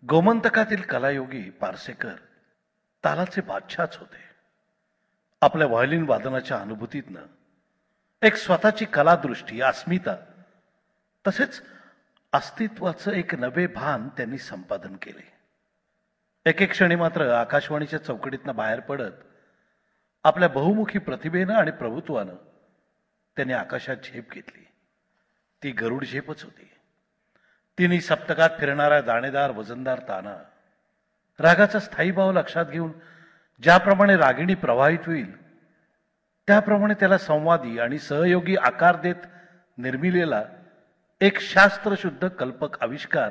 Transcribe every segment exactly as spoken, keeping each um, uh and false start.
गोमंतकातील कलायोगी पार्सेकर तालाचे बादशाहच होते. आपल्या व्हायोलिन वादनाच्या अनुभूतीतनं एक स्वतःची कलादृष्टी, अस्मिता तसेच अस्तित्वाचं एक नवे भान त्यांनी संपादन केले. एक एक क्षणी मात्र आकाशवाणीच्या चौकटीतनं बाहेर पडत आपल्या बहुमुखी प्रतिभेनं आणि प्रभुत्वानं त्यांनी आकाशात झेप घेतली. ती गरुड झेपच होती. तिन्ही सप्तकात फिरणारा दाणेदार वजनदार ताना, रागाचा स्थायी भाव लक्षात घेऊन ज्याप्रमाणे रागिणी प्रवाहित होईल त्याप्रमाणे त्याला संवादी आणि सहयोगी आकार देत निर्मिलेला एक शास्त्रशुद्ध कल्पक आविष्कार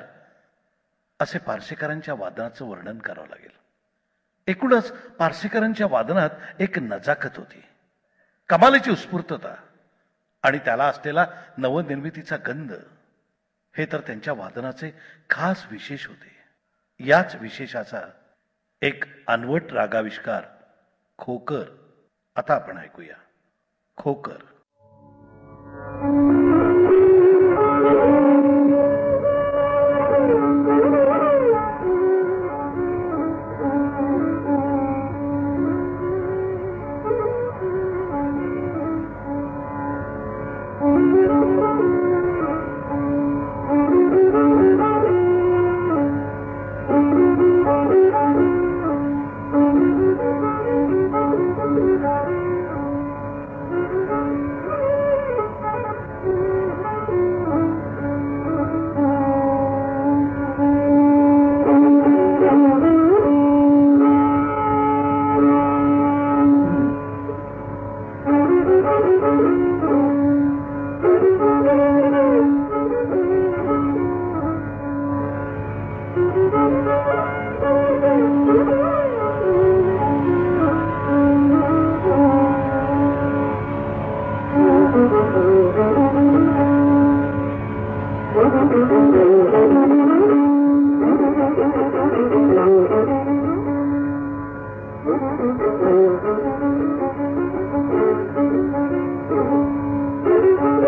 असे पार्सेकरांच्या वादनाचं वर्णन करावं लागेल. एकूणच पार्सेकरांच्या वादनात एक नजाकत होती, कमालीची उत्स्फूर्तता आणि त्याला असलेला नवनिर्मितीचा गंध हे तर त्यांच्या वादनाचे खास विशेष होते. याच विशेषाचा एक अनवट रागाविष्कार खोकर आता आपण ऐकूया. खोकर.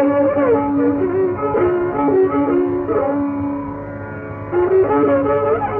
Thank you.